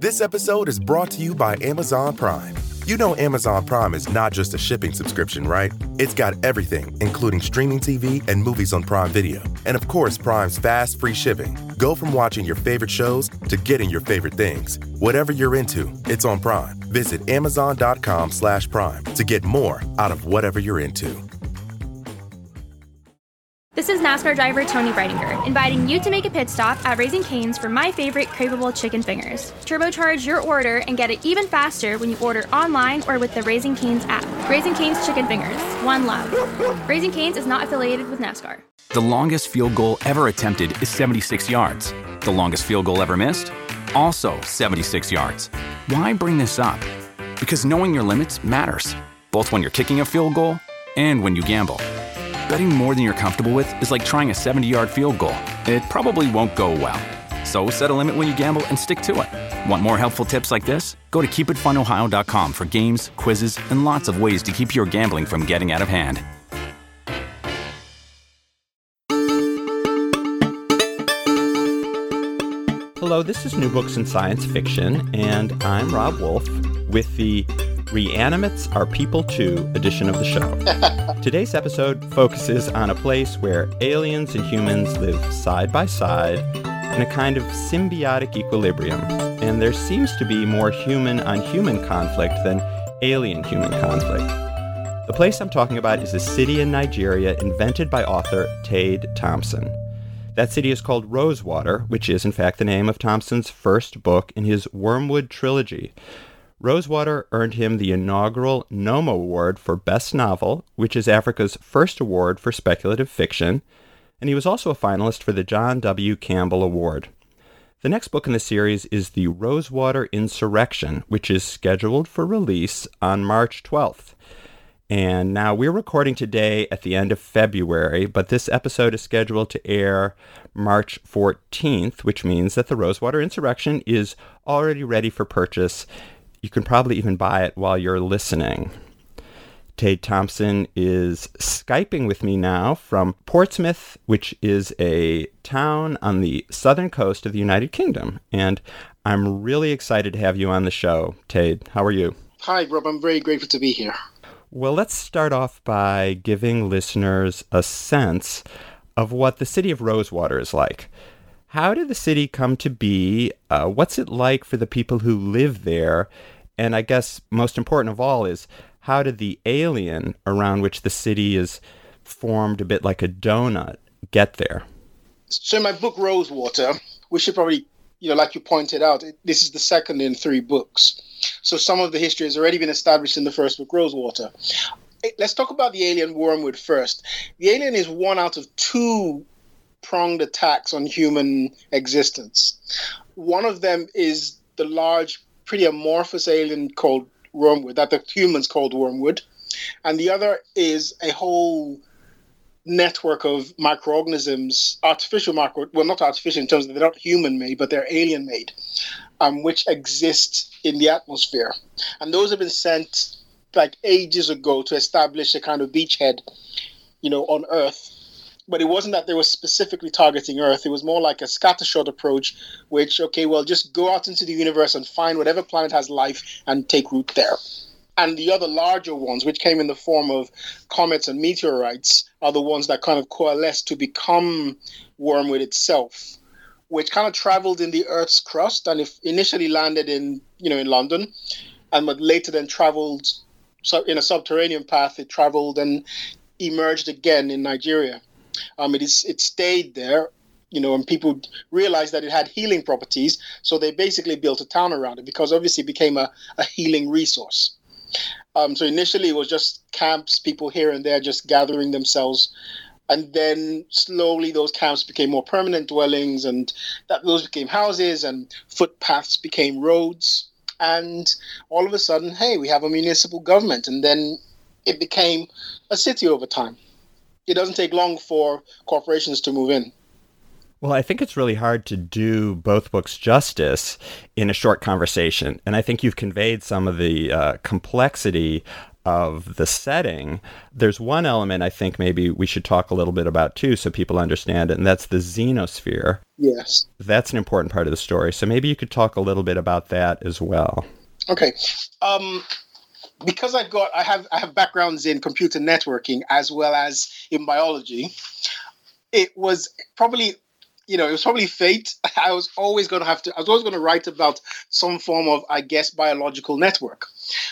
This episode is brought to you by Amazon Prime. You know Amazon Prime is not just a shipping subscription, right? It's got everything, including streaming TV and movies on Prime Video. And of course, Prime's fast, free shipping. Go from watching your favorite shows to getting your favorite things. Whatever you're into, it's on Prime. Visit Amazon.com/Prime to get more out of whatever you're into. This is NASCAR driver Tony Breidinger, inviting you to make a pit stop at Raising Cane's for my favorite craveable chicken fingers. Turbocharge your order and get it even faster when you order online or with the Raising Cane's app. Raising Cane's Chicken Fingers, one love. Raising Cane's is not affiliated with NASCAR. The longest field goal ever attempted is 76 yards. The longest field goal ever missed? Also 76 yards. Why bring this up? Because knowing your limits matters, both when you're kicking a field goal and when you gamble. Betting more than you're comfortable with is like trying a 70-yard field goal. It probably won't go well. So set a limit when you gamble and stick to it. Want more helpful tips like this? Go to keepitfunohio.com for games, quizzes, and lots of ways to keep your gambling from getting out of hand. Hello, this is New Books in Science Fiction, and I'm Rob Wolf with the Reanimates Are People Too edition of the show. Today's episode focuses on a place where aliens and humans live side by side in a kind of symbiotic equilibrium, and there seems to be more human-on-human conflict than alien-human conflict. The place I'm talking about is a city in Nigeria invented by author Tade Thompson. That city is called Rosewater, which is in fact the name of Thompson's first book in his Wormwood trilogy. Rosewater earned him the inaugural Noma Award for Best Novel, which is Africa's first award for speculative fiction, and he was also a finalist for the John W. Campbell Award. The next book in the series is The Rosewater Insurrection, which is scheduled for release on March 12th. And now we're recording today at the end of February, but this episode is scheduled to air March 14th, which means that The Rosewater Insurrection is already ready for purchase. You can probably even buy it while you're listening. Tade Thompson is Skyping with me now from Portsmouth, which is a town on the southern coast of the United Kingdom. And I'm really excited to have you on the show. Tade, how are you? Hi, Rob. I'm very grateful to be here. Well, let's start off by giving listeners a sense of what the city of Rosewater is like. How did the city come to be? What's it like for the people who live there? And I guess most important of all is, how did the alien around which the city is formed a bit like a donut get there? So in my book, Rosewater, we should probably, like you pointed out, this is the second in 3 books. So some of the history has already been established in the first book, Rosewater. Let's talk about the alien Wormwood first. The alien is one out of 2 pronged attacks on human existence. One of them is the large, pretty amorphous alien called Wormwood, that the humans called Wormwood. And the other is a whole network of microorganisms, not artificial in terms of they're not human-made, but they're alien-made, which exist in the atmosphere. And those have been sent like ages ago to establish a kind of beachhead, on Earth. But it wasn't that they were specifically targeting Earth. It was more like a scattershot approach, which, just go out into the universe and find whatever planet has life and take root there. And the other larger ones, which came in the form of comets and meteorites, are the ones that kind of coalesced to become Wormwood itself, which kind of traveled in the Earth's crust and initially landed in London, but later then traveled in a subterranean path. It traveled and emerged again in Nigeria. It stayed there, and people realized that it had healing properties, so they basically built a town around it because obviously it became a healing resource. So initially it was just camps, people here and there just gathering themselves, and then slowly those camps became more permanent dwellings, and those became houses, and footpaths became roads, and all of a sudden, hey, we have a municipal government, and then it became a city over time. It doesn't take long for corporations to move in. Well, I think it's really hard to do both books justice in a short conversation. And I think you've conveyed some of the complexity of the setting, there's one element I think maybe we should talk a little bit about too so people understand it, and that's the xenosphere. Yes. That's an important part of the story. So maybe you could talk a little bit about that as well. Okay. Because I have backgrounds in computer networking as well as in biology, it was probably fate. I was always going to write about some form of, I guess, biological network.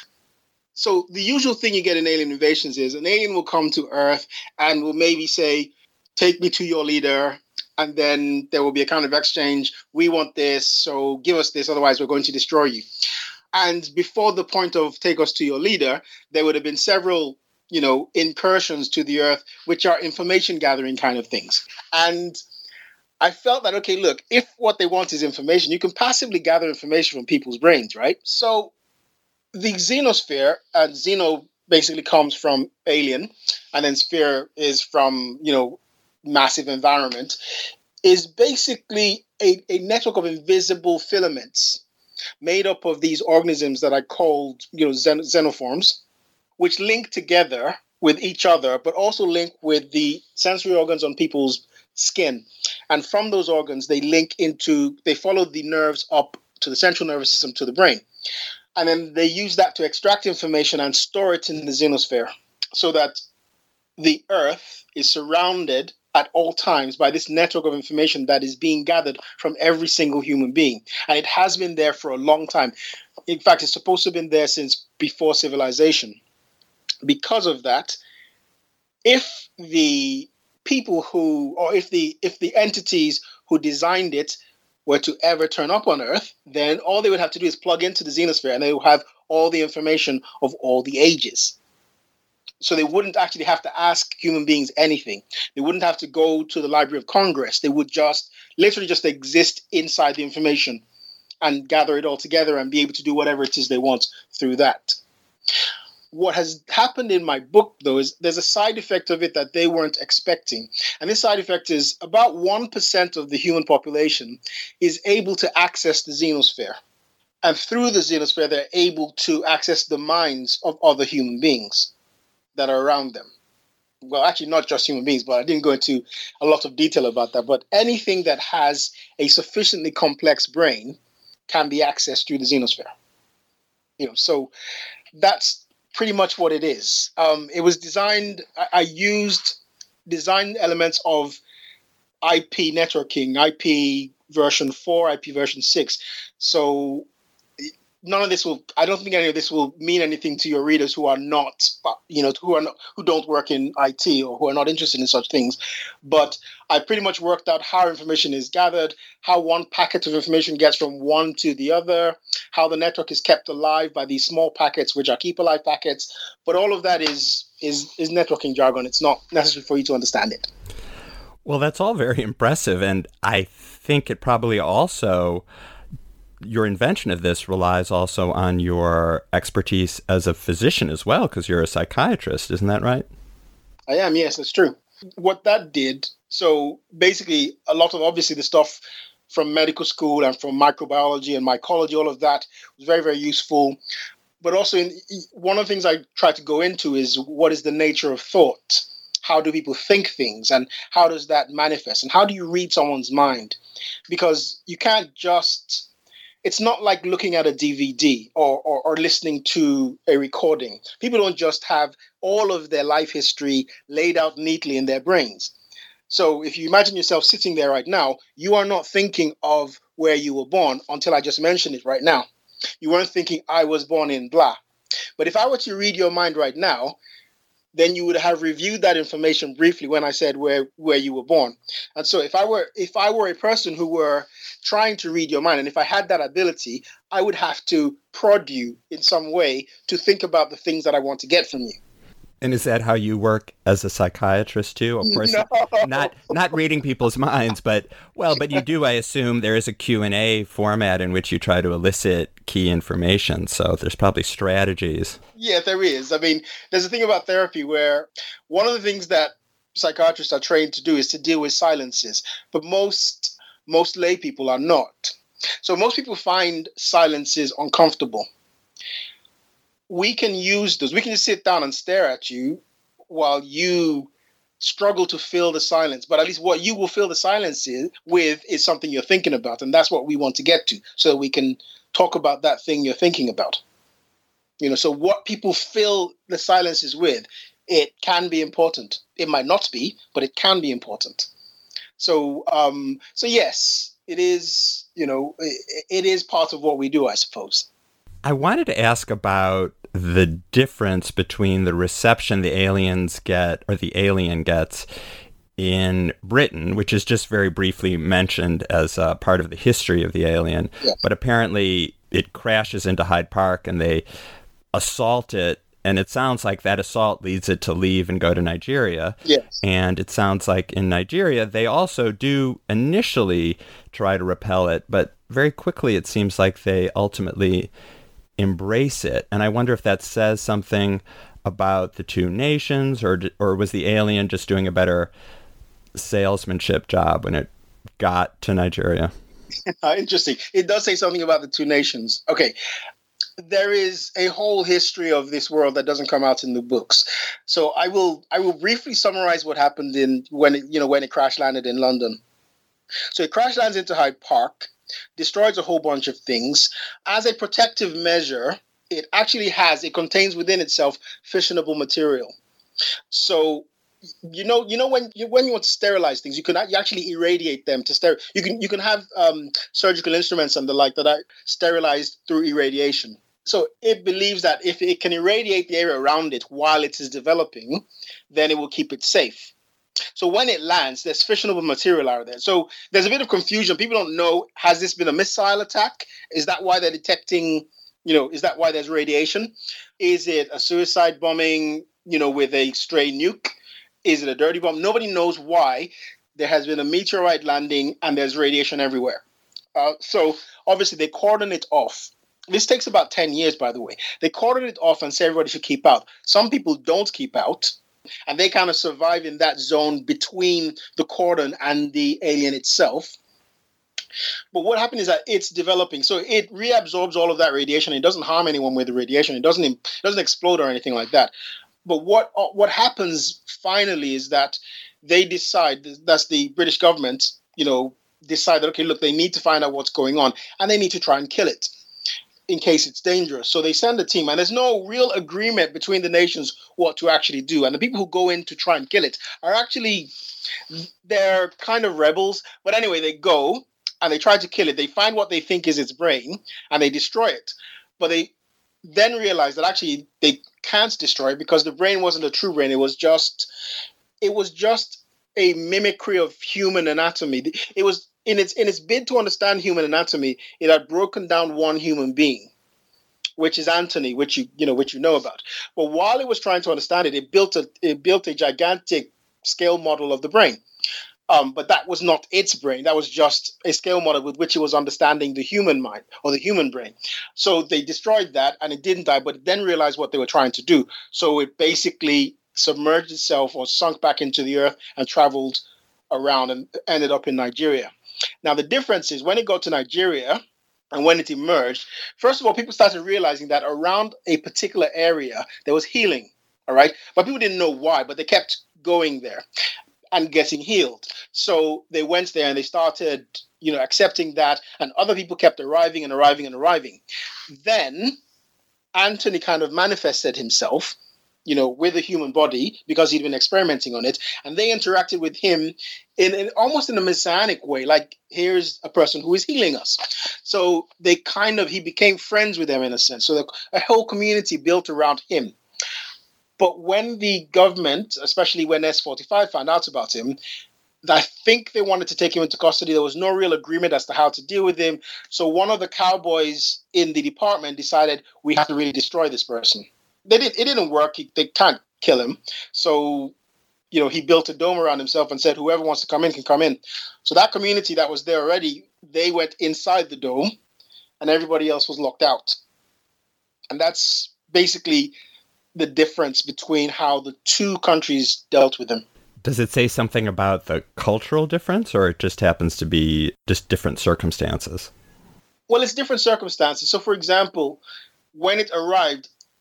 So the usual thing you get in alien invasions is an alien will come to Earth and will maybe say, take me to your leader. And then there will be a kind of exchange. We want this, so give us this. Otherwise, we're going to destroy you. And before the point of take us to your leader, there would have been several, incursions to the Earth, which are information gathering kind of things. And I felt that, okay, look, if what they want is information, you can passively gather information from people's brains, right? So the xenosphere, and xeno basically comes from alien, and then sphere is from, massive environment, is basically a network of invisible filaments made up of these organisms that I called, xenoforms, which link together with each other, but also link with the sensory organs on people's skin. And from those organs, they follow the nerves up to the central nervous system to the brain. And then they use that to extract information and store it in the xenosphere so that the Earth is surrounded at all times by this network of information that is being gathered from every single human being. And it has been there for a long time. In fact, it's supposed to have been there since before civilization. Because of that, if the people if the entities who designed it were to ever turn up on Earth, then all they would have to do is plug into the xenosphere and they will have all the information of all the ages. So they wouldn't actually have to ask human beings anything. They wouldn't have to go to the Library of Congress. They would literally just exist inside the information and gather it all together and be able to do whatever it is they want through that. What has happened in my book, though, is there's a side effect of it that they weren't expecting. And this side effect is about 1% of the human population is able to access the xenosphere. And through the xenosphere, they're able to access the minds of other human beings that are around them. Well, actually, not just human beings, but I didn't go into a lot of detail about that. But anything that has a sufficiently complex brain can be accessed through the xenosphere. So that's pretty much what it is. It was designed, I used design elements of IP networking, IP version 4, IP version 6. So none of this I don't think any of this will mean anything to your readers who are not, who don't work in IT or who are not interested in such things. But I pretty much worked out how information is gathered, how one packet of information gets from one to the other, how the network is kept alive by these small packets, which are keep alive packets. But all of that is networking jargon. It's not necessary for you to understand it. Well, that's all very impressive. And I think it probably also, your invention of this relies also on your expertise as a physician as well, because you're a psychiatrist. Isn't that right? I am, yes, that's true. What that did, so basically a lot of obviously the stuff from medical school and from microbiology and mycology, all of that was very, very useful. But also one of the things I try to go into is what is the nature of thought? How do people think things and how does that manifest? And how do you read someone's mind? Because you can't just... It's not like looking at a DVD or listening to a recording. People don't just have all of their life history laid out neatly in their brains. So if you imagine yourself sitting there right now, you are not thinking of where you were born until I just mentioned it right now. You weren't thinking, I was born in blah. But if I were to read your mind right now, then you would have reviewed that information briefly when I said where you were born. And so if I were a person who were trying to read your mind, and if I had that ability, I would have to prod you in some way to think about the things that I want to get from you. And is that how you work as a psychiatrist too? Of course, no. not reading people's minds, but you do, I assume there is a Q&A format in which you try to elicit key information. So there's probably strategies. Yeah, there is. I mean, there's a thing about therapy where one of the things that psychiatrists are trained to do is to deal with silences, but most lay people are not. So most people find silences uncomfortable. we can use those. We can just sit down and stare at you while you struggle to fill the silence. But at least what you will fill the silence with is something you're thinking about. And that's what we want to get to, so we can talk about that thing you're thinking about. So what people fill the silences with, it can be important. It might not be, but it can be important. So yes, it is, it is part of what we do, I suppose. I wanted to ask about the difference between the reception the aliens get, or the alien gets, in Britain, which is just very briefly mentioned as part of the history of the alien. Yes. But apparently it crashes into Hyde Park and they assault it. And it sounds like that assault leads it to leave and go to Nigeria. Yes. And it sounds like in Nigeria, they also do initially try to repel it, but very quickly it seems like they ultimately embrace it. And I wonder if that says something about the two nations, or was the alien just doing a better salesmanship job when it got to Nigeria? Interesting. It does say something about the two nations. Okay. There is a whole history of this world that doesn't come out in the books. So I will briefly summarize what happened when it crash landed in London. So it crash lands into Hyde Park, destroys a whole bunch of things. As a protective measure, it contains within itself fissionable material. So when you want to sterilize things, you actually irradiate them to You can have surgical instruments and the like that are sterilized through irradiation. So it believes that if it can irradiate the area around it while it is developing, then it will keep it safe. So when it lands, there's fissionable material out there. So there's a bit of confusion. People don't know, has this been a missile attack? Is that why they're detecting, is that why there's radiation? Is it a suicide bombing, with a stray nuke? Is it a dirty bomb? Nobody knows why there has been a meteorite landing and there's radiation everywhere. So obviously they cordon it off. This takes about 10 years, by the way. They cordon it off and say everybody should keep out. Some people don't keep out, and they kind of survive in that zone between the cordon and the alien itself. But what happened is that it's developing. So it reabsorbs all of that radiation. It doesn't harm anyone with the radiation. It doesn't explode or anything like that. But what happens finally is that they decide, that's the British government, decide that, okay, look, they need to find out what's going on, and they need to try and kill it in case it's dangerous. So they send a team, and there's no real agreement between the nations what to actually do. And the people who go in to try and kill it are actually, they're kind of rebels. But anyway, they go and they try to kill it. They find what they think is its brain, and they destroy it. But they then realize that actually they can't destroy it because the brain wasn't a true brain. It was just a mimicry of human anatomy. It was in its bid to understand human anatomy, it had broken down one human being, which is Anthony, which you know about. But while it was trying to understand it, it built a gigantic scale model of the brain. But that was not its brain. That was just a scale model with which it was understanding the human mind or the human brain. So they destroyed that, and it didn't die, but it then realized what they were trying to do. So it basically submerged itself or sunk back into the earth and traveled around and ended up in Nigeria. Now, the difference is when it got to Nigeria and when it emerged, first of all, people started realizing that around a particular area, there was healing, all right? But people didn't know why, but they kept going there and getting healed. So they went there and they started, accepting that, and other people kept arriving and arriving and arriving. Then Anthony kind of manifested himself, with a human body because he'd been experimenting on it, and they interacted with him in almost in a messianic way, like, here's a person who is healing us. So he became friends with them in a sense. So a whole community built around him. But when the government, especially when S45 found out about him, I think they wanted to take him into custody. There was no real agreement as to how to deal with him. So one of the cowboys in the department decided, we have to really destroy this person. It didn't work. They can't kill him. So, he built a dome around himself and said, whoever wants to come in can come in. So that community that was there already, they went inside the dome and everybody else was locked out. And that's basically the difference between how the two countries dealt with him. Does it say something about the cultural difference, or it just happens to be just different circumstances? Well, it's different circumstances. So, for example, when it arrived,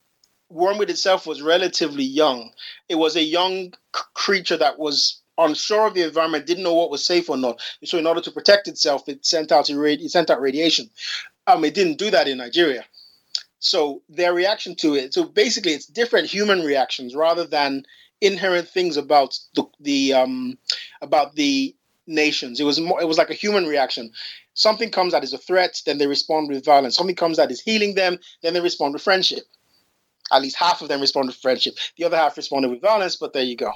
Wormwood itself was relatively young. It was a young creature that was unsure of the environment, didn't know what was safe or not. So in order to protect itself, it sent out radiation. It didn't do that in Nigeria. So their reaction to it, so basically it's different human reactions rather than inherent things about the nations. It was like a human reaction. Something comes that is a threat, then they respond with violence. Something comes that is healing them, then they respond with friendship. At least half of them respond with friendship. The other half responded with violence, but there you go.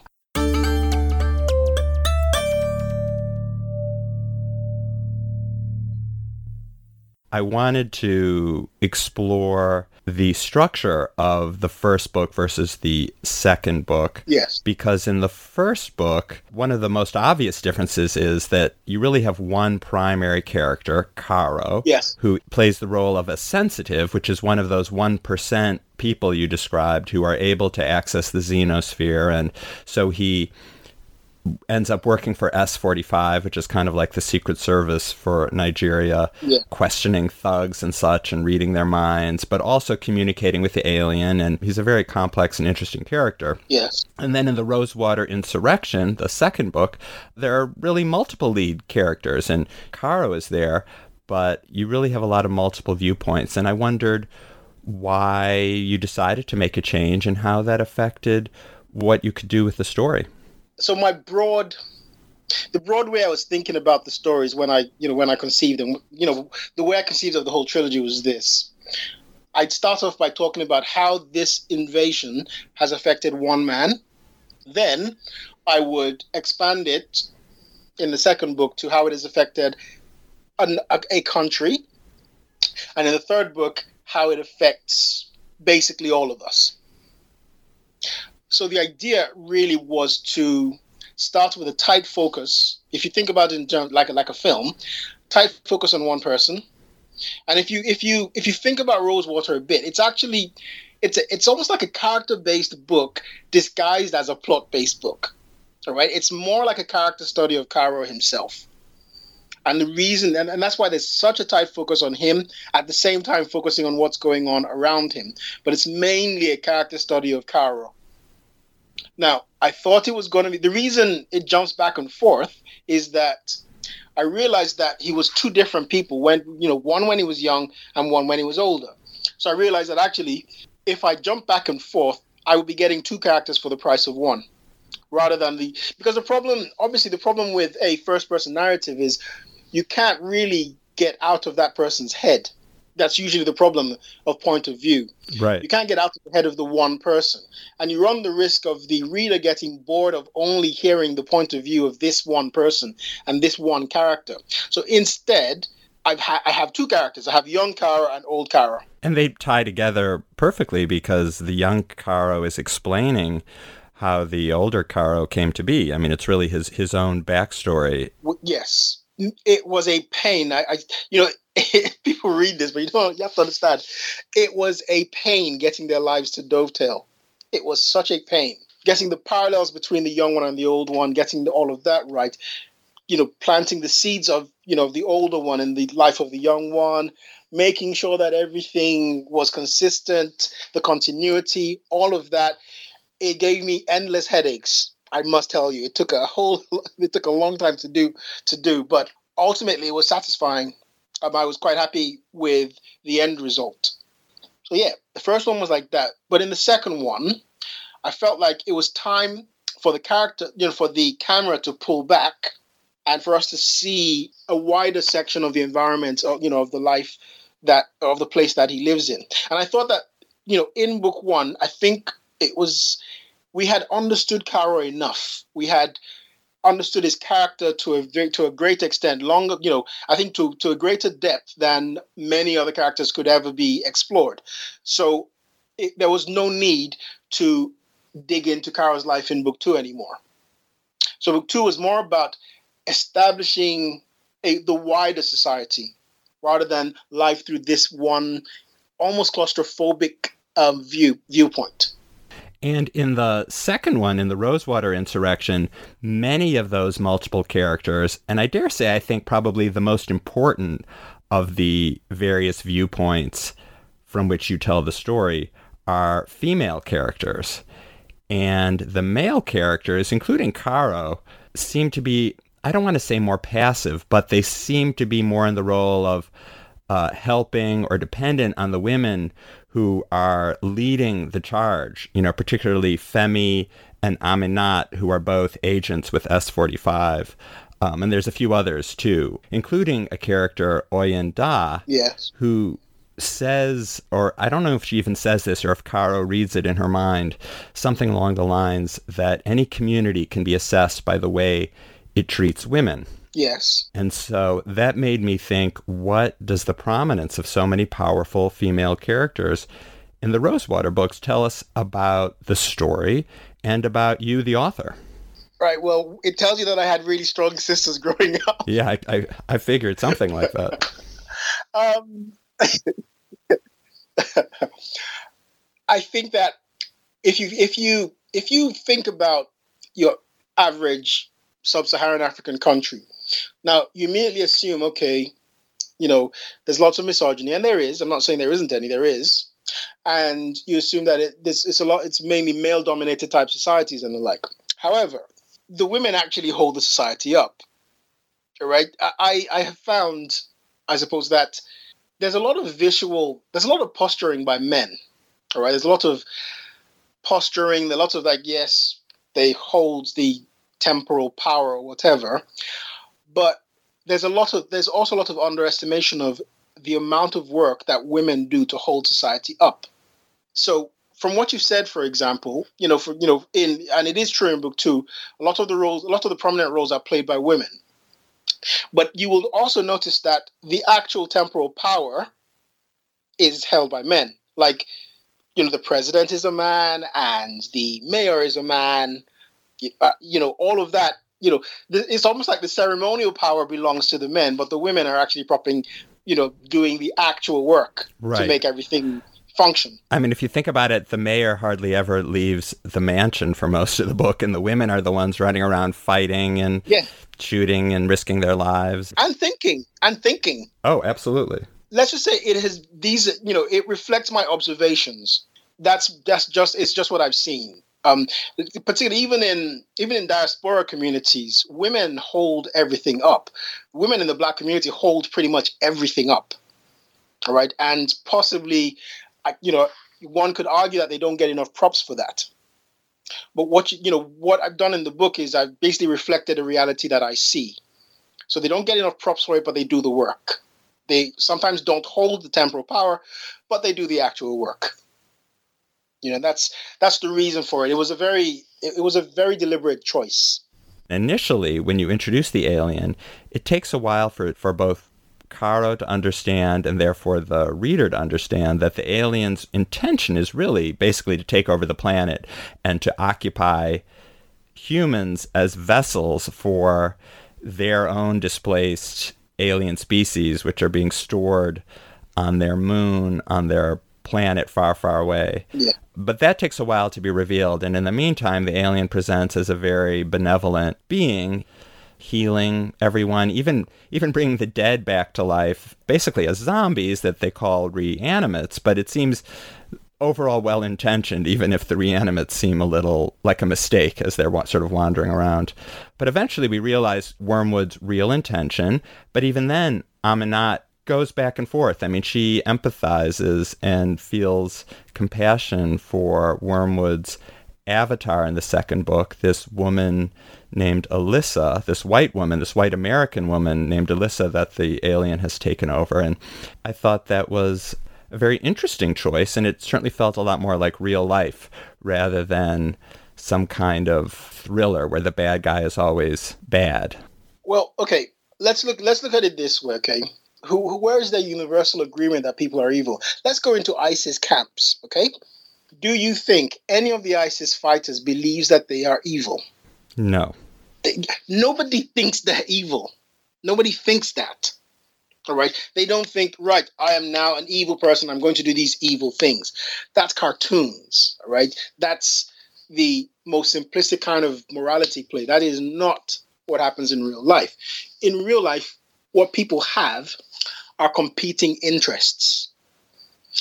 I wanted to explore the structure of the first book versus the second book. Yes. Because in the first book, one of the most obvious differences is that you really have one primary character, Caro, yes, who plays the role of a sensitive, which is one of those 1% people you described who are able to access the Xenosphere. And so he ends up working for S45, which is kind of like the Secret Service for Nigeria, questioning thugs and such and reading their minds, but also communicating with the alien. And he's a very complex and interesting character. Yes. And then in the Rosewater Insurrection, the second book, there are really multiple lead characters, and Caro is there, but you really have a lot of multiple viewpoints. And I wondered why you decided to make a change and how that affected what you could do with the story. So the broad way I was thinking about the stories when I conceived them, the way I conceived of the whole trilogy was this. I'd start off by talking about how this invasion has affected one man. Then I would expand it in the second book to how it has affected a country. And in the third book, how it affects basically all of us. So the idea really was to start with a tight focus. If you think about it in terms like a film, tight focus on one person. And if you think about Rosewater a bit, it's almost like a character-based book disguised as a plot-based book. All right, it's more like a character study of Caro himself. And the reason, and that's why there's such a tight focus on him, at the same time focusing on what's going on around him. But it's mainly a character study of Caro. Now, I thought it was going to be, the reason it jumps back and forth is that I realized that he was two different people, one when he was young and one when he was older. So I realized that actually, if I jump back and forth, I would be getting two characters for the price of one, rather than because the problem with a first-person narrative is you can't really get out of that person's head. That's usually the problem of point of view. Right. You can't get out of the head of the one person. And you run the risk of the reader getting bored of only hearing the point of view of this one person and this one character. So instead, I have two characters. I have young Caro and old Caro. And they tie together perfectly because the young Caro is explaining how the older Caro came to be. I mean, it's really his own backstory. Yes. It was a pain. People read this, but you have to understand. It was a pain getting their lives to dovetail. It was such a pain. Getting the parallels between the young one and the old one, getting all of that right. Planting the seeds of, the older one in the life of the young one, making sure that everything was consistent, the continuity, all of that. It gave me endless headaches. I must tell you, it took a long time to do, but ultimately it was satisfying. I was quite happy with the end result. So yeah, the first one was like that. But in the second one, I felt like it was time for the character, for the camera to pull back and for us to see a wider section of the environment, of the life of the place that he lives in. And I thought that, in book one, I think we had understood Caro enough. We had understood his character to a great extent, I think to a greater depth than many other characters could ever be explored. So there was no need to dig into Caro's life in book two anymore. So book two was more about establishing the wider society rather than life through this one almost claustrophobic viewpoint. And in the second one, in the Rosewater Insurrection, many of those multiple characters, and I dare say I think probably the most important of the various viewpoints from which you tell the story, are female characters. And the male characters, including Caro, seem to be, I don't want to say more passive, but they seem to be more in the role of helping or dependent on the women who are leading the charge, particularly Femi and Aminat, who are both agents with S45. And there's a few others, too, including a character, Oyen Da, yes, who says, or I don't know if she even says this or if Caro reads it in her mind, something along the lines that any community can be assessed by the way it treats women. Yes. And so that made me think, what does the prominence of so many powerful female characters in the Rosewater books tell us about the story and about you, the author? Right. Well, it tells you that I had really strong sisters growing up. Yeah, I figured something like that. I think that if you think about your average sub-Saharan African country, now you immediately assume, okay, there's lots of misogyny, and there is. I'm not saying there isn't any. There is, and you assume that it's mainly male-dominated type societies and the like. However, the women actually hold the society up. Right? I have found, I suppose, that there's a lot of posturing by men. All right. There's a lot of posturing. There's a lot of yes, they hold the temporal power or whatever. But there's also a lot of underestimation of the amount of work that women do to hold society up. So from what you said, for example, and it is true in book 2, a lot of the prominent roles are played by women. But you will also notice that the actual temporal power is held by men. Like, the president is a man and the mayor is a man. All of that, it's almost like the ceremonial power belongs to the men, but the women are actually doing the actual work to make everything function. I mean, if you think about it, the mayor hardly ever leaves the mansion for most of the book, and the women are the ones running around fighting and shooting and risking their lives. And thinking. Oh, absolutely. Let's just say it has these, it reflects my observations. It's just what I've seen. Particularly even in diaspora communities, women hold everything up. Women in the Black community hold pretty much everything up. All right. And possibly, one could argue that they don't get enough props for that. But what I've done in the book is I've basically reflected a reality that I see. So they don't get enough props for it, but they do the work. They sometimes don't hold the temporal power, but they do the actual work. That's the reason for it. It was a very deliberate choice. Initially, when you introduce the alien, it takes a while for both Caro to understand and therefore the reader to understand that the alien's intention is really basically to take over the planet and to occupy humans as vessels for their own displaced alien species, which are being stored on their moon, on their planet far, far away. Yeah. But that takes a while to be revealed. And in the meantime, the alien presents as a very benevolent being, healing everyone, even bringing the dead back to life, basically as zombies that they call reanimates. But it seems overall well-intentioned, even if the reanimates seem a little like a mistake as they're sort of wandering around. But eventually we realize Wormwood's real intention. But even then, Aminat goes back and forth. I mean, she empathizes and feels compassion for Wormwood's avatar in the second book, this woman named Alyssa, this white American woman named Alyssa that the alien has taken over. And I thought that was a very interesting choice, and it certainly felt a lot more like real life rather than some kind of thriller where the bad guy is always bad. Well, okay, let's look at it this way, okay? Where is the universal agreement that people are evil? Let's go into ISIS camps, okay? Do you think any of the ISIS fighters believes that they are evil? No. Nobody thinks they're evil. Nobody thinks that. All right? They don't think, right, I am now an evil person. I'm going to do these evil things. That's cartoons, all right? That's the most simplistic kind of morality play. That is not what happens in real life. In real life, what people have are competing interests.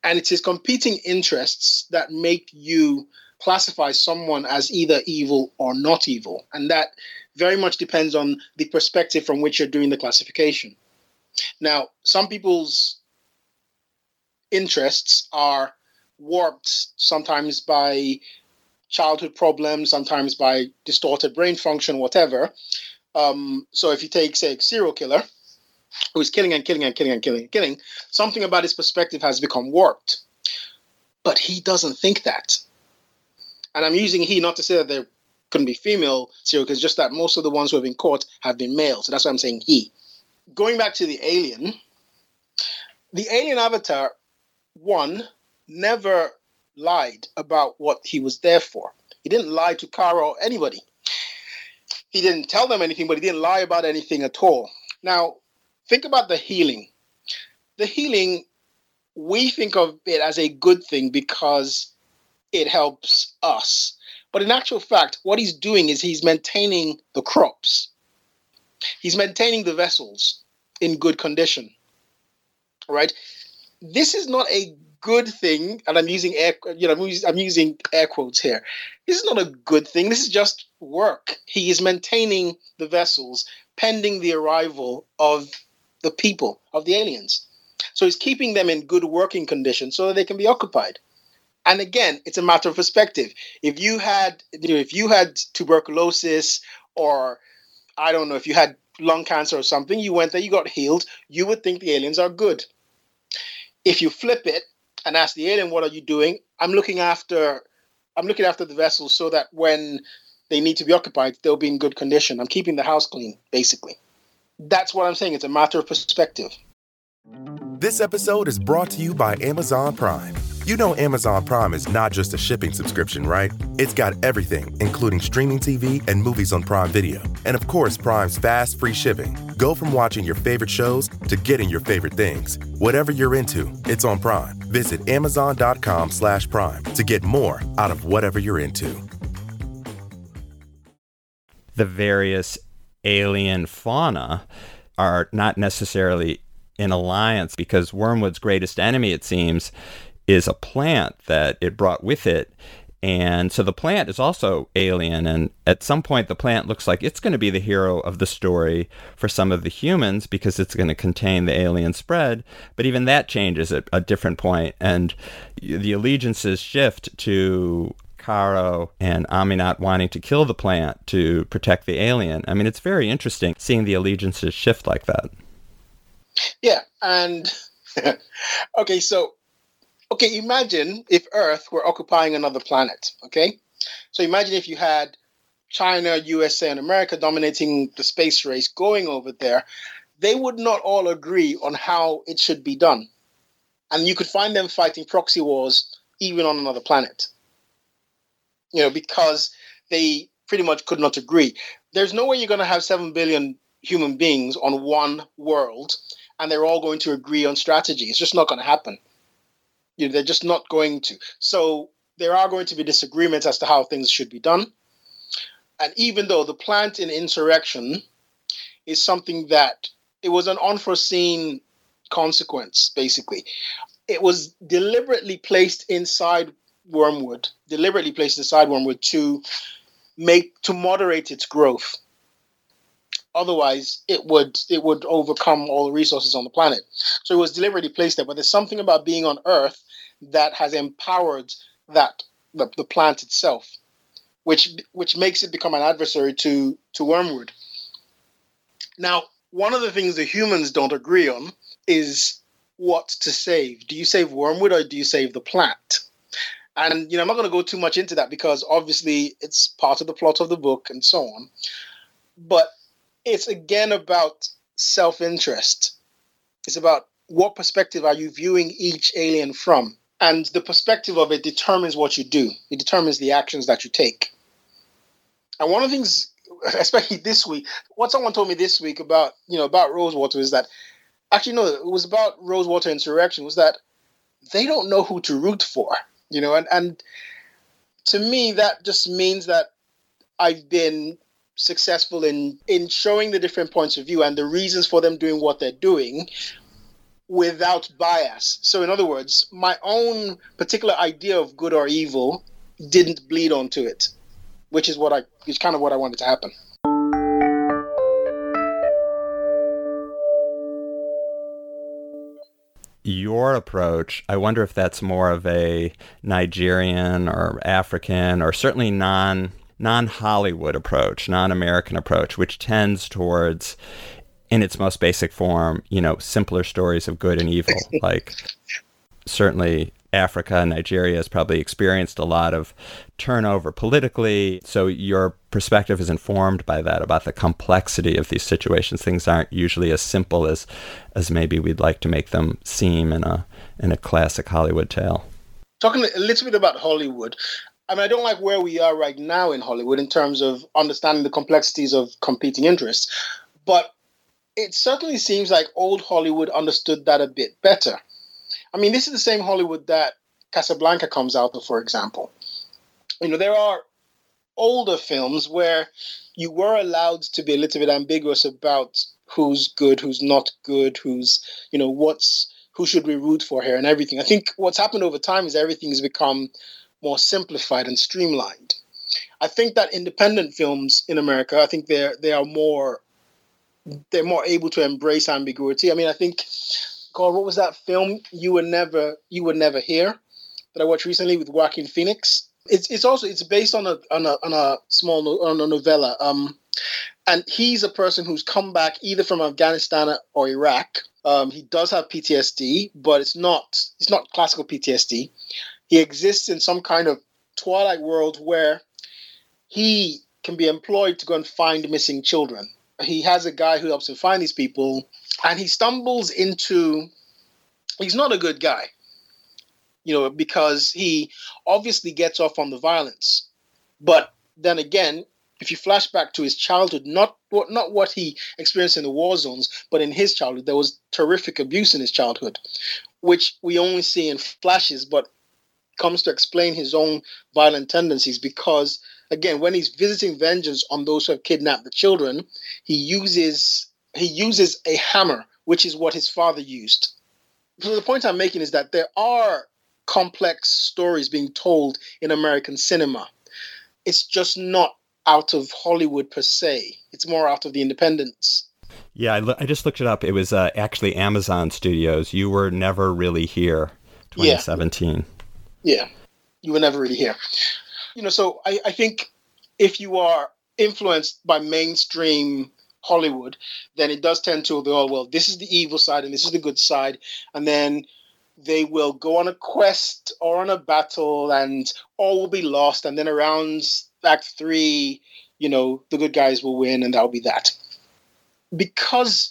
And it's his competing interests that make you classify someone as either evil or not evil. And that very much depends on the perspective from which you're doing the classification. Now, some people's interests are warped sometimes by childhood problems, sometimes by distorted brain function, whatever. So if you take, say, a serial killer who's killing and killing and killing and killing and killing, something about his perspective has become warped. But he doesn't think that. And I'm using he not to say that there couldn't be female serial killers, just that most of the ones who have been caught have been male. So that's why I'm saying he. Going back to the alien avatar, one, never lied about what he was there for. He didn't lie to Kara or anybody. He didn't tell them anything, but he didn't lie about anything at all. Now, think about the healing. The healing, we think of it as a good thing because it helps us. But in actual fact, what he's doing is he's maintaining the crops. He's maintaining the vessels in good condition. All right? This is not a good thing, and I'm using air quotes here. This is not a good thing. This is just work. He is maintaining the vessels pending the arrival of the people, of the aliens. So he's keeping them in good working condition so that they can be occupied. And again, it's a matter of perspective. If you had tuberculosis, or I don't know, if you had lung cancer or something, you went there, you got healed, you would think the aliens are good. If you flip it and ask the alien, what are you doing? I'm looking after the vessels so that when they need to be occupied, they'll be in good condition. I'm keeping the house clean, basically. That's what I'm saying. It's a matter of perspective. This episode is brought to you by Amazon Prime. You know Amazon Prime is not just a shipping subscription, right? It's got everything, including streaming TV and movies on Prime Video. And of course, Prime's fast, free shipping. Go from watching your favorite shows to getting your favorite things. Whatever you're into, it's on Prime. Visit Amazon.com/Prime to get more out of whatever you're into. The various alien fauna are not necessarily in alliance, because Wormwood's greatest enemy, it seems, is a plant that it brought with it. And so the plant is also alien, and at some point the plant looks like it's going to be the hero of the story for some of the humans because it's going to contain the alien spread. But even that changes at a different point, and the allegiances shift to Caro and Aminat wanting to kill the plant to protect the alien. I mean, it's very interesting seeing the allegiances shift like that. Yeah, and okay, imagine if Earth were occupying another planet, okay? So imagine if you had China, USA, and America dominating the space race going over there. They would not all agree on how it should be done. And you could find them fighting proxy wars even on another planet, because they pretty much could not agree. There's no way you're going to have 7 billion human beings on one world and they're all going to agree on strategy. It's just not going to happen. They're just not going to. So there are going to be disagreements as to how things should be done. And even though the plant in insurrection is something that it was an unforeseen consequence, basically. It was deliberately placed inside Wormwood to moderate its growth. Otherwise, it would overcome all the resources on the planet. So it was deliberately placed there. But there's something about being on Earth that has empowered the plant itself, which makes it become an adversary to Wormwood. Now, one of the things the humans don't agree on is what to save. Do you save Wormwood or do you save the plant? And I'm not going to go too much into that because obviously it's part of the plot of the book and so on. But it's again about self-interest. It's about what perspective are you viewing each alien from? And the perspective of it determines what you do. It determines the actions that you take. And one of the things, especially this week, what someone told me this week about Rosewater is that, actually, no, it was about Rosewater Insurrection, was that they don't know who to root for, and to me, that just means that I've been successful in showing the different points of view and the reasons for them doing what they're doing, without bias. So in other words, my own particular idea of good or evil didn't bleed onto it, which is kind of what I wanted to happen. Your approach, I wonder if that's more of a Nigerian or African or certainly non-Hollywood approach, non-American approach, which tends towards, in its most basic form, simpler stories of good and evil. Like certainly Africa and Nigeria has probably experienced a lot of turnover politically. So your perspective is informed by that, about the complexity of these situations. Things aren't usually as simple as maybe we'd like to make them seem in a classic Hollywood tale. Talking a little bit about Hollywood, I mean, I don't like where we are right now in Hollywood in terms of understanding the complexities of competing interests, but it certainly seems like old Hollywood understood that a bit better. I mean, this is the same Hollywood that Casablanca comes out of, for example. There are older films where you were allowed to be a little bit ambiguous about who's good, who's not good, who should we root for here and everything. I think what's happened over time is everything has become more simplified and streamlined. I think that independent films in America, I think they're more able to embrace ambiguity. I mean, I think, God, what was that film You Would Never Hear that I watched recently with Joaquin Phoenix? It's based on a novella. And he's a person who's come back either from Afghanistan or Iraq. He does have PTSD, but it's not classical PTSD. He exists in some kind of twilight world where he can be employed to go and find missing children. He has a guy who helps him find these people, and he stumbles into, he's not a good guy, because he obviously gets off on the violence. But then again, if you flash back to his childhood, not what he experienced in the war zones, but in his childhood, there was terrific abuse in his childhood, which we only see in flashes, but comes to explain his own violent tendencies because, again, when he's visiting vengeance on those who have kidnapped the children, he uses a hammer, which is what his father used. So the point I'm making is that there are complex stories being told in American cinema. It's just not out of Hollywood per se. It's more out of the independents. Yeah, I just looked it up. It was actually Amazon Studios. You Were Never Really Here, 2017. Yeah, You Were Never Really Here. So I think if you are influenced by mainstream Hollywood, then it does tend to go, well, this is the evil side and this is the good side. And then they will go on a quest or on a battle and all will be lost. And then around Act 3, the good guys will win and that'll be that. Because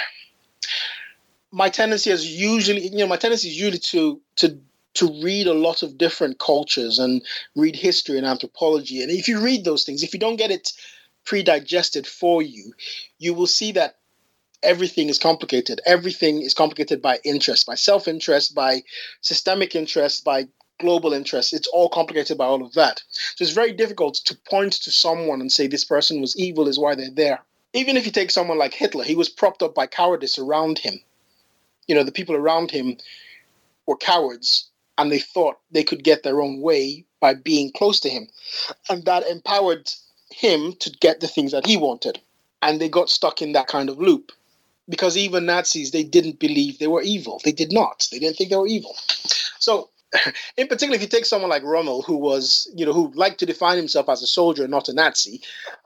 my tendency is usually to read a lot of different cultures and read history and anthropology. And if you read those things, if you don't get it pre-digested for you, you will see that everything is complicated. Everything is complicated by interest, by self-interest, by systemic interest, by global interest. It's all complicated by all of that. So it's very difficult to point to someone and say this person was evil is why they're there. Even if you take someone like Hitler, he was propped up by cowardice around him. The people around him were cowards and they thought they could get their own way by being close to him. And that empowered him to get the things that he wanted. And they got stuck in that kind of loop. Because even Nazis, they didn't believe they were evil. They did not. They didn't think they were evil. So, in particular, if you take someone like Rommel, who was, who liked to define himself as a soldier, not a Nazi,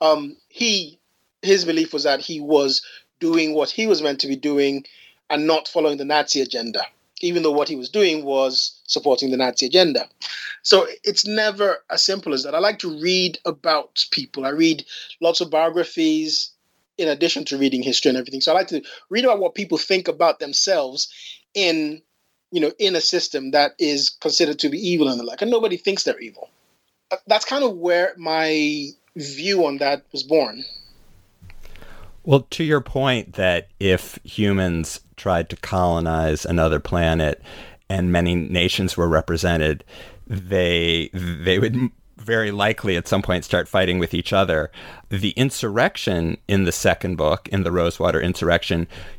his belief was that he was doing what he was meant to be doing and not following the Nazi agenda, even though what he was doing was supporting the Nazi agenda. So it's never as simple as that. I like to read about people. I read lots of biographies in addition to reading history and everything. So I like to read about what people think about themselves in a system that is considered to be evil and the like. And nobody thinks they're evil. That's kind of where my view on that was born. Well, to your point that if humans tried to colonize another planet and many nations were represented, they would very likely at some point start fighting with each other. The insurrection in the second book, in the Rosewater Insurrection,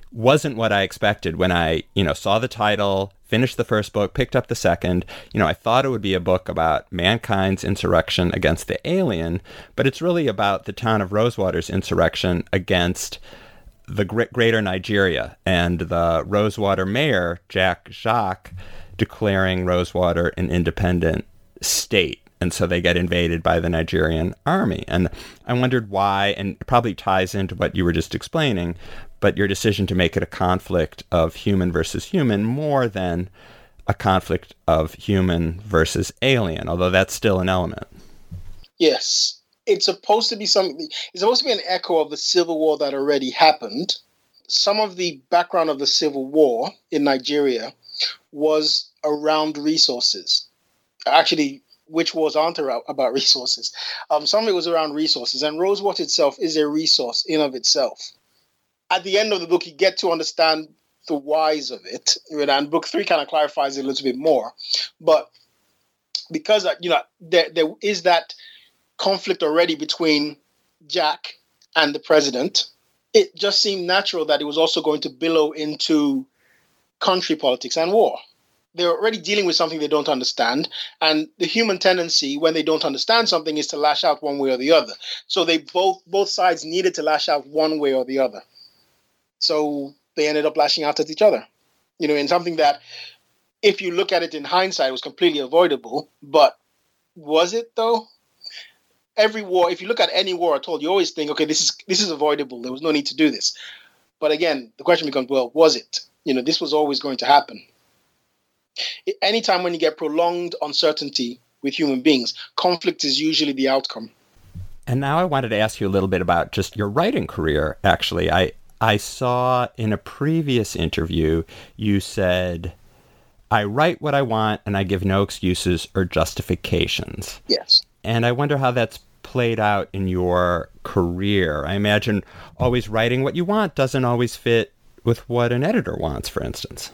wasn't what I expected when I, saw the title, finished the first book, picked up the second. I thought it would be a book about mankind's insurrection against the alien, but it's really about the town of Rosewater's insurrection against the greater Nigeria and the Rosewater mayor, Jack Jacques, declaring Rosewater an independent state. And so they get invaded by the Nigerian army. And I wondered why, and it probably ties into what you were just explaining, but your decision to make it a conflict of human versus human more than a conflict of human versus alien, although that's still an element. Yes. It's supposed to be an echo of the civil war that already happened. Some of the background of the civil war in Nigeria was around resources. Actually, which wars aren't about resources. Some of it was around resources, and Rosewater itself is a resource in of itself. At the end of the book, you get to understand the whys of it, and book 3 kind of clarifies it a little bit more. But because there is that conflict already between Jack and the president, it just seemed natural that it was also going to billow into country politics and war. They're already dealing with something they don't understand. And the human tendency when they don't understand something is to lash out one way or the other. So they both sides needed to lash out one way or the other. So they ended up lashing out at each other, in something that, if you look at it in hindsight, was completely avoidable. But was it though? Every war, if you look at any war at all, you always think, okay, this is avoidable. There was no need to do this. But again, the question becomes, well, was it? This was always going to happen. Anytime when you get prolonged uncertainty with human beings, conflict is usually the outcome. And now I wanted to ask you a little bit about just your writing career, actually. I saw in a previous interview, you said, I write what I want and I give no excuses or justifications. Yes. And I wonder how that's played out in your career. I imagine always writing what you want doesn't always fit with what an editor wants, for instance.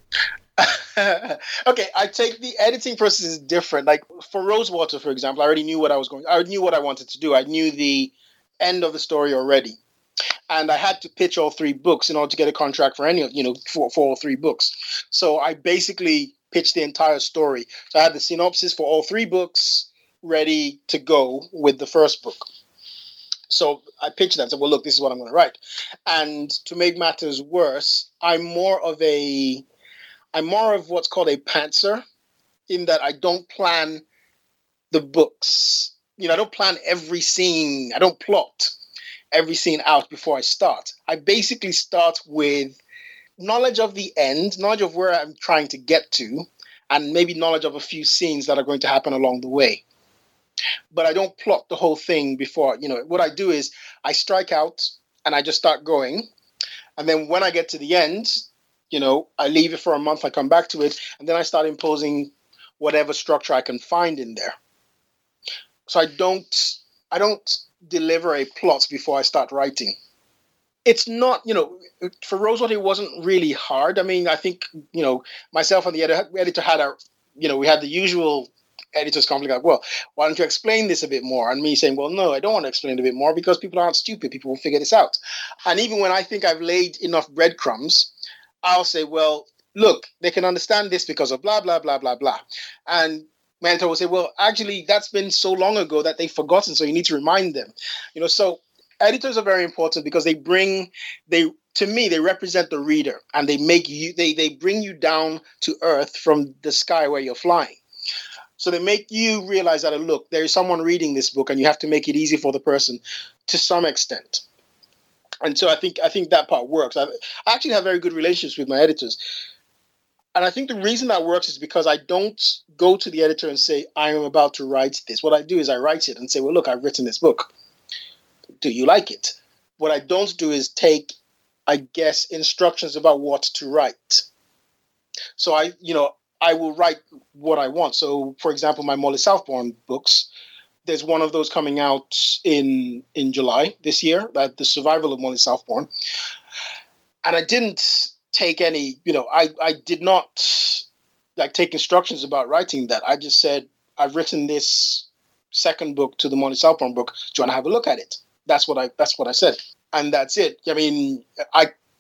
Okay, I take the editing process is different. Like for Rosewater, for example, I already knew what I knew what I wanted to do. I knew the end of the story already. And I had to pitch all 3 books in order to get a contract for for all 3 books. So I basically pitched the entire story. So I had the synopsis for all 3 books ready to go with the first book. So I pitched that and said, well, look, this is what I'm going to write. And to make matters worse, I'm more of what's called a pantser, in that I don't plan the books. I don't plan every scene. I don't plot every scene out before I start. I basically start with knowledge of the end, knowledge of where I'm trying to get to, and maybe knowledge of a few scenes that are going to happen along the way. But I don't plot the whole thing before. What I do is I strike out and I just start going. And then when I get to the end, I leave it for a month, I come back to it, and then I start imposing whatever structure I can find in there. So I don't deliver a plot before I start writing. It's not, for Rosewater, it wasn't really hard. I mean, I think, myself and the editor had we had the usual editor's conflict, like, well, why don't you explain this a bit more? And me saying, well, no, I don't want to explain it a bit more because people aren't stupid. People will figure this out. And even when I think I've laid enough breadcrumbs, I'll say, well, look, they can understand this because of blah, blah, blah, blah, blah. And my editor will say, well, actually, that's been so long ago that they've forgotten, so you need to remind them. So editors are very important because they represent the reader, and they bring you down to earth from the sky where you're flying. So they make you realize that, look, there is someone reading this book, and you have to make it easy for the person to some extent. And so I think that part works. I actually have very good relationships with my editors. And I think the reason that works is because I don't go to the editor and say, I am about to write this. What I do is I write it and say, well, look, I've written this book. Do you like it? What I don't do is take, I guess, instructions about what to write. So I will write what I want. So, for example, my Molly Southbourne books, there's one of those coming out in July this year, The Survival of Molly Southbourne. And I didn't take any, I did not take instructions about writing that. I just said, I've written this second book to the Molly Southbourne book. Do you want to have a look at it? That's what I said. And that's it. I mean, I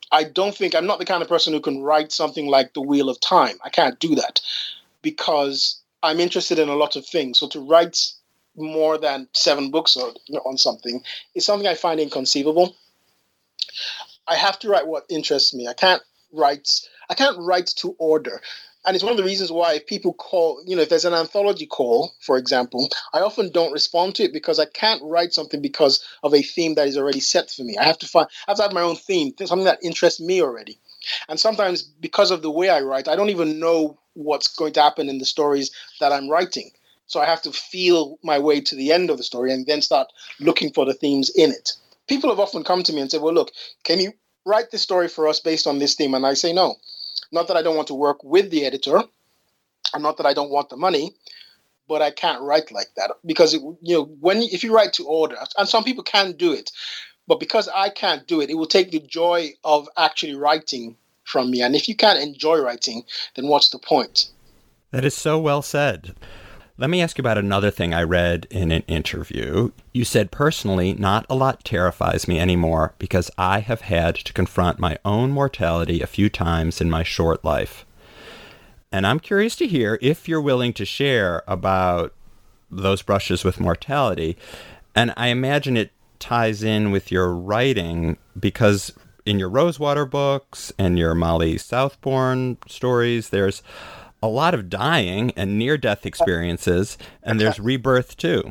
I'm not the kind of person who can write something like The Wheel of Time. I can't do that because I'm interested in a lot of things. So to write more than 7 books on something is something I find inconceivable. I have to write what interests me. I can't write to order. And it's one of the reasons why if people call, if there's an anthology call, for example, I often don't respond to it because I can't write something because of a theme that is already set for me. I have to have my own theme, something that interests me already. And sometimes because of the way I write, I don't even know what's going to happen in the stories that I'm writing. So I have to feel my way to the end of the story and then start looking for the themes in it. People have often come to me and said, well, look, can you write this story for us based on this theme? And I say no. Not that I don't want to work with the editor, and not that I don't want the money, but I can't write like that because if you write to order, and some people can do it, but because I can't do it, it will take the joy of actually writing from me. And if you can't enjoy writing, then what's the point? That is so well said. Let me ask you about another thing I read in an interview. You said, personally, not a lot terrifies me anymore because I have had to confront my own mortality a few times in my short life. And I'm curious to hear if you're willing to share about those brushes with mortality. And I imagine it ties in with your writing because in your Rosewater books and your Molly Southbourne stories, there's a lot of dying and near-death experiences, and there's rebirth too.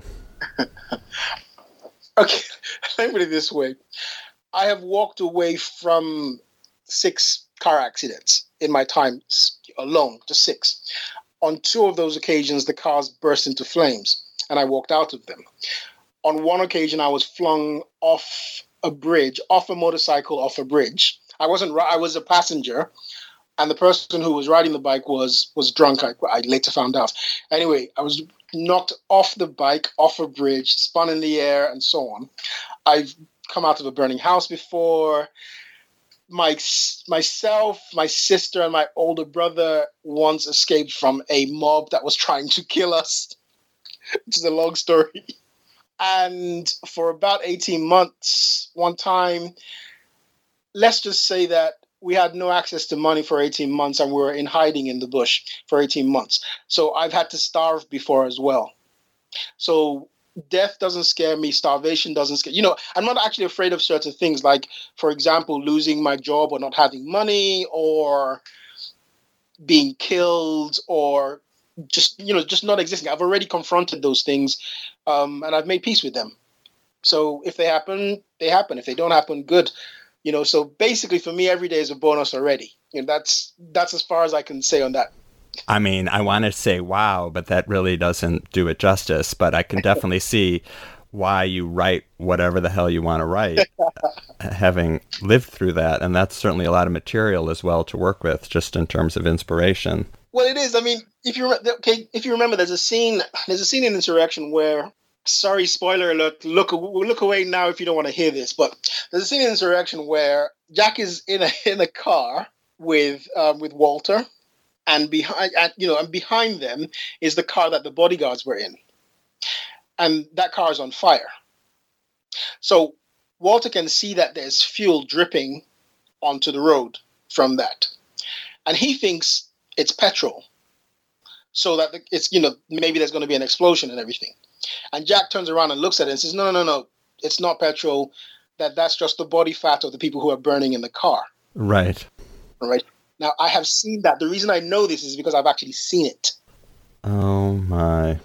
Okay, let me put it this way. I have walked away from 6 car accidents in my time alone, just 6. On 2 of those occasions, the cars burst into flames, and I walked out of them. On one occasion, I was flung off a motorcycle off a bridge. I was a passenger, and the person who was riding the bike was drunk. I later found out. Anyway, I was knocked off the bike, off a bridge, spun in the air, and so on. I've come out of a burning house before. Myself, my sister, and my older brother once escaped from a mob that was trying to kill us, which is a long story. And for about 18 months, one time, let's just say that we had no access to money for 18 months and we were in hiding in the bush for 18 months. So I've had to starve before as well. So death doesn't scare me. Starvation doesn't scare. I'm not actually afraid of certain things like, for example, losing my job or not having money or being killed or just not existing. I've already confronted those things and I've made peace with them. So if they happen, they happen. If they don't happen, good. So basically for me, every day is a bonus already. That's as far as I can say on that. I mean, I want to say wow, but that really doesn't do it justice. But I can definitely see why you write whatever the hell you want to write, having lived through that. And that's certainly a lot of material as well to work with, just in terms of inspiration. Well, it is. I mean, if you remember, there's a scene in Insurrection where, sorry, spoiler alert, look away now if you don't want to hear this, but there's a scene in Insurrection where Jack is in a car with Walter, and behind them is the car that the bodyguards were in, and that car is on fire. So Walter can see that there's fuel dripping onto the road from that, and he thinks it's petrol, so that it's maybe there's going to be an explosion and everything. And Jack turns around and looks at it and says, no, it's not petrol. That's just the body fat of the people who are burning in the car. Right. All right. Now, I have seen that. The reason I know this is because I've actually seen it. Oh, my.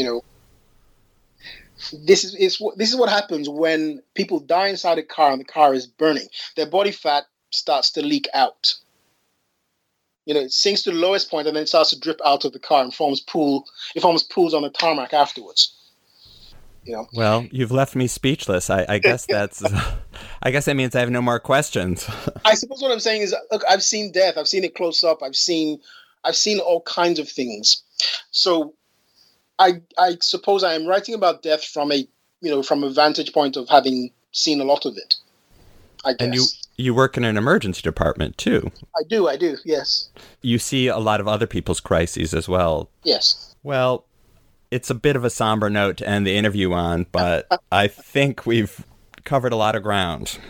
This is what happens when people die inside a car and the car is burning. Their body fat starts to leak out. It sinks to the lowest point and then starts to drip out of the car and forms pools on the tarmac afterwards. Well, you've left me speechless. I guess I guess that means I have no more questions. I suppose what I'm saying is, look, I've seen death. I've seen it close up. I've seen all kinds of things. So I suppose I am writing about death from a vantage point of having seen a lot of it, I guess. And you work in an emergency department too. I do, yes. You see a lot of other people's crises as well. Yes. Well, it's a bit of a somber note to end the interview on, but I think we've covered a lot of ground.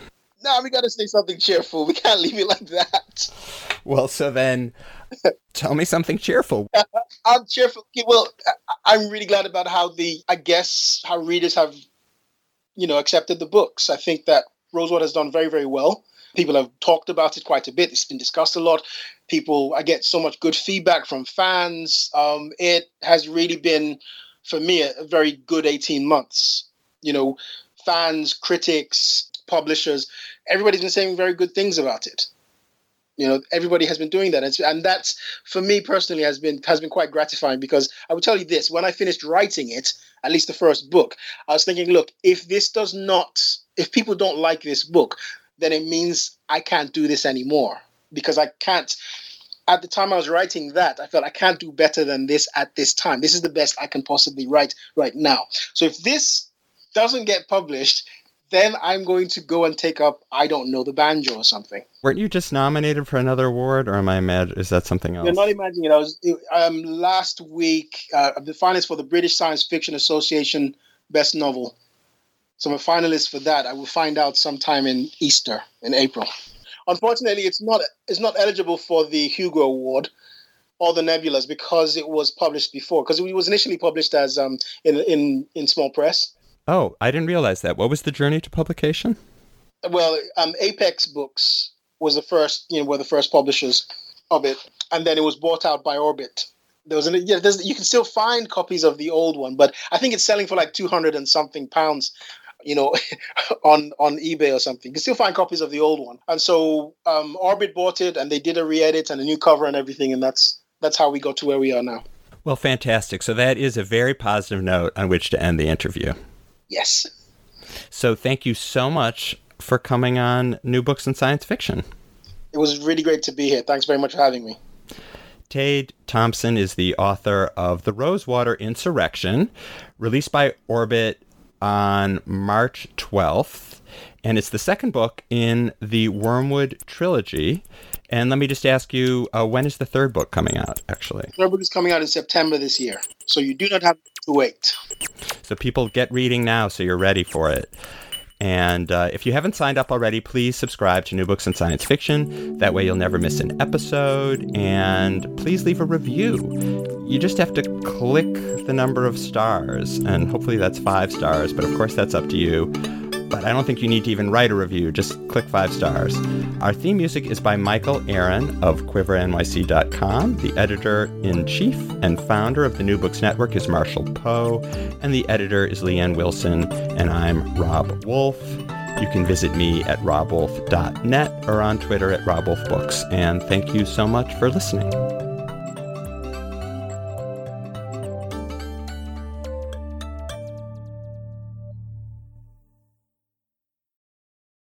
No, we got to say something cheerful. We can't leave it like that. Well, so then tell me something cheerful. I'm cheerful. Well, I'm really glad about how readers have, accepted the books. I think that Rosewater has done very, very well. People have talked about it quite a bit. It's been discussed a lot. I get so much good feedback from fans. It has really been, for me, a very good 18 months. Fans, critics, publishers, everybody's been saying very good things about it. Everybody has been doing that. And that's, for me personally, has been quite gratifying, because I will tell you this, when I finished writing it, at least the first book, I was thinking, look, if people don't like this book, then it means I can't do this anymore, because I can't. At the time I was writing that, I felt I can't do better than this at this time. This is the best I can possibly write right now. So if this doesn't get published, then I'm going to go and take up, I don't know, the banjo or something. Weren't you just nominated for another award, or am I mad? Is that something else? You're not imagining it. Last week, the finalist for the British Science Fiction Association Best Novel. So I'm a finalist for that. I will find out sometime in April. Unfortunately, it's not eligible for the Hugo Award or the Nebulas, because it was published before. Because it was initially published as in small press. Oh, I didn't realize that. What was the journey to publication? Well, Apex Books was the first, were the first publishers of it, and then it was bought out by Orbit. You can still find copies of the old one, but I think it's selling for like £200 and something, on eBay or something. You can still find copies of the old one, and so Orbit bought it, and they did a re-edit and a new cover and everything, and that's how we got to where we are now. Well, fantastic. So that is a very positive note on which to end the interview. Yes. So thank you so much for coming on New Books in Science Fiction. It was really great to be here. Thanks very much for having me. Tade Thompson is the author of The Rosewater Insurrection, released by Orbit on March 12th. And it's the second book in the Wormwood trilogy. And let me just ask you, when is the third book coming out, actually? The third book is coming out in September this year. So you do not have to wait. So people get reading now so you're ready for it. And if you haven't signed up already, please subscribe to New Books in Science Fiction. That way you'll never miss an episode. And please leave a review. You just have to click the number of stars. And hopefully that's 5 stars. But of course, that's up to you. But I don't think you need to even write a review. Just click 5 stars. Our theme music is by Michael Aaron of QuiverNYC.com. The editor-in-chief and founder of the New Books Network is Marshall Poe. And the editor is Leanne Wilson. And I'm Rob Wolf. You can visit me at robwolf.net or on Twitter at robwolfbooks. And thank you so much for listening.